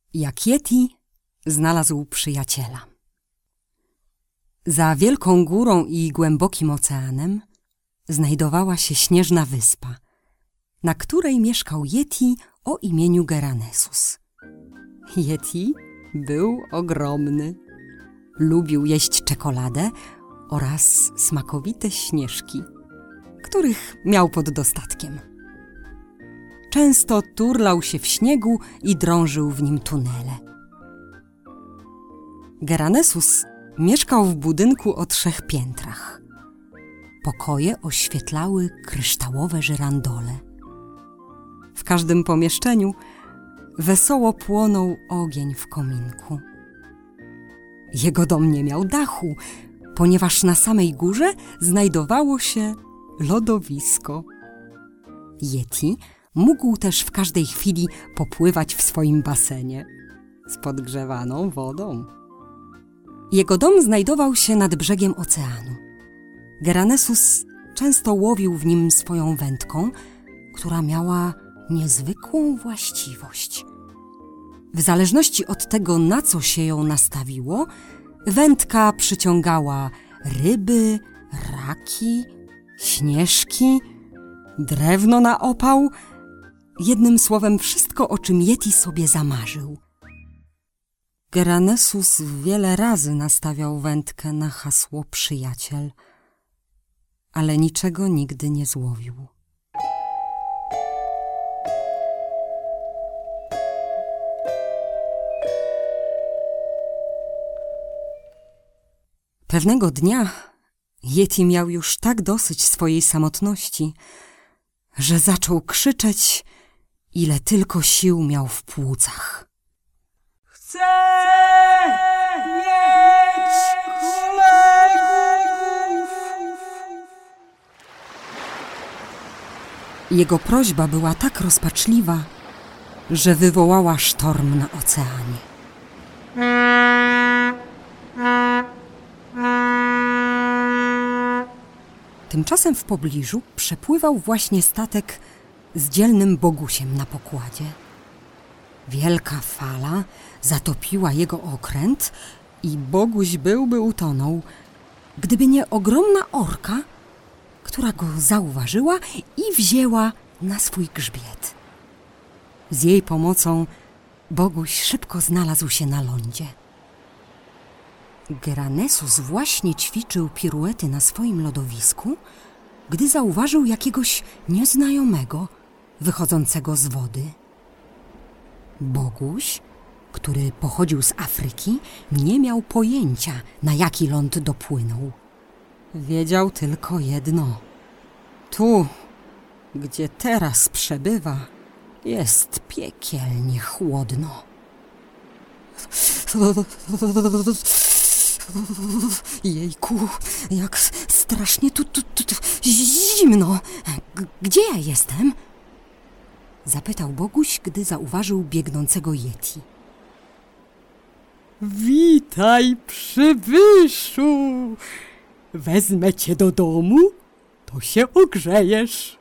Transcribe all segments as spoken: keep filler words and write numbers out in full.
Jak Yeti znalazł przyjaciela. Za wielką górą i głębokim oceanem znajdowała się śnieżna wyspa, na której mieszkał Yeti o imieniu Geranesus. Yeti był ogromny. Lubił jeść czekoladę oraz smakowite śnieżki, których miał pod dostatkiem. Często turlał się w śniegu i drążył w nim tunele. Geranesus mieszkał w budynku o trzech piętrach. Pokoje oświetlały kryształowe żyrandole. W każdym pomieszczeniu wesoło płonął ogień w kominku. Jego dom nie miał dachu, ponieważ na samej górze znajdowało się lodowisko. Yeti mógł też w każdej chwili popływać w swoim basenie z podgrzewaną wodą. Jego dom znajdował się nad brzegiem oceanu. Geranesus często łowił w nim swoją wędką, która miała niezwykłą właściwość. W zależności od tego, na co się ją nastawiło, wędka przyciągała ryby, raki, śnieżki, drewno na opał, jednym słowem wszystko, o czym Yeti sobie zamarzył. Geranesus wiele razy nastawiał wędkę na hasło przyjaciel, ale niczego nigdy nie złowił. Pewnego dnia Yeti miał już tak dosyć swojej samotności, że zaczął krzyczeć, ile tylko sił miał w płucach. Chcę mieć kolegów! Jego prośba była tak rozpaczliwa, że wywołała sztorm na oceanie. Tymczasem w pobliżu przepływał właśnie statek z dzielnym Bogusiem na pokładzie. Wielka fala zatopiła jego okręt i Boguś byłby utonął, gdyby nie ogromna orka, która go zauważyła i wzięła na swój grzbiet. Z jej pomocą Boguś szybko znalazł się na lądzie. Geranesus właśnie ćwiczył piruety na swoim lodowisku, gdy zauważył jakiegoś nieznajomego wychodzącego z wody. Boguś, który pochodził z Afryki, nie miał pojęcia, na jaki ląd dopłynął. Wiedział tylko jedno. Tu, gdzie teraz przebywa, jest piekielnie chłodno. Jejku, jak strasznie tu, tu, tu, tu zimno. G- Gdzie ja jestem? Zapytał Boguś, gdy zauważył biegnącego Yeti. Witaj, przybyszu! Wezmę cię do domu, to się ogrzejesz.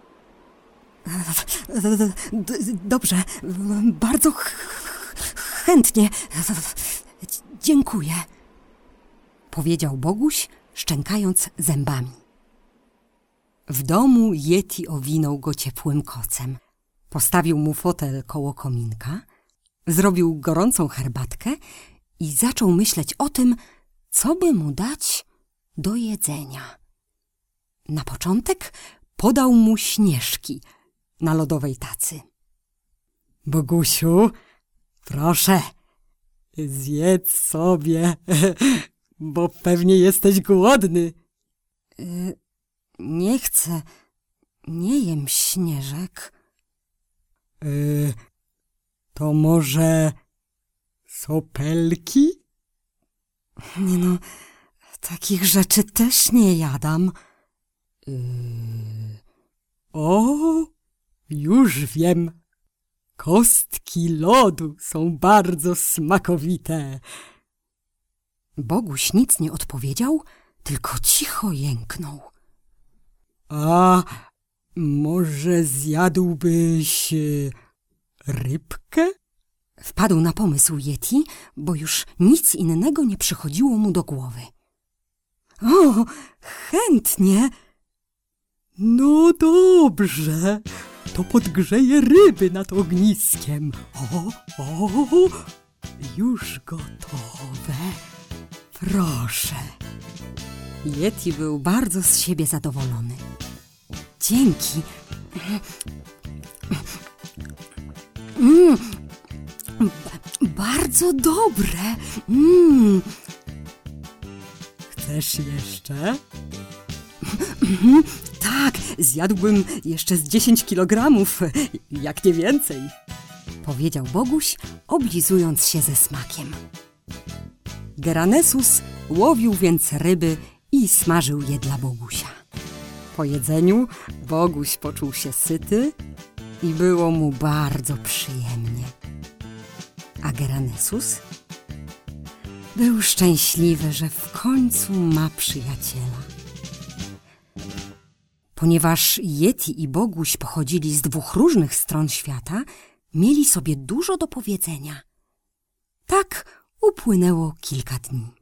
D- Dobrze, bardzo ch- chętnie. Dziękuję, powiedział Boguś, szczękając zębami. W domu Yeti owinął go ciepłym kocem. Postawił mu fotel koło kominka, zrobił gorącą herbatkę i zaczął myśleć o tym, co by mu dać do jedzenia. Na początek podał mu śnieżki na lodowej tacy. Bogusiu, proszę, zjedz sobie, bo pewnie jesteś głodny. Y- nie chcę, nie jem śnieżek. Yy, to może sopelki? Nie no, takich rzeczy też nie jadam. Yy, o, już wiem. Kostki lodu są bardzo smakowite. Boguś nic nie odpowiedział, tylko cicho jęknął. A może zjadłbyś rybkę? Wpadł na pomysł Yeti, bo już nic innego nie przychodziło mu do głowy. O, chętnie. No dobrze, to podgrzeję ryby nad ogniskiem. O, o, już gotowe. Proszę. Yeti był bardzo z siebie zadowolony. Dzięki. Mm, bardzo dobre. Mm. Chcesz jeszcze? Tak, zjadłbym jeszcze z dziesięć kilogramów, jak nie więcej, powiedział Boguś, oblizując się ze smakiem. Geranesus łowił więc ryby i smażył je dla Bogusia. Po jedzeniu Boguś poczuł się syty i było mu bardzo przyjemnie. A Geranesus był szczęśliwy, że w końcu ma przyjaciela. Ponieważ Yeti i Boguś pochodzili z dwóch różnych stron świata, mieli sobie dużo do powiedzenia. Tak upłynęło kilka dni.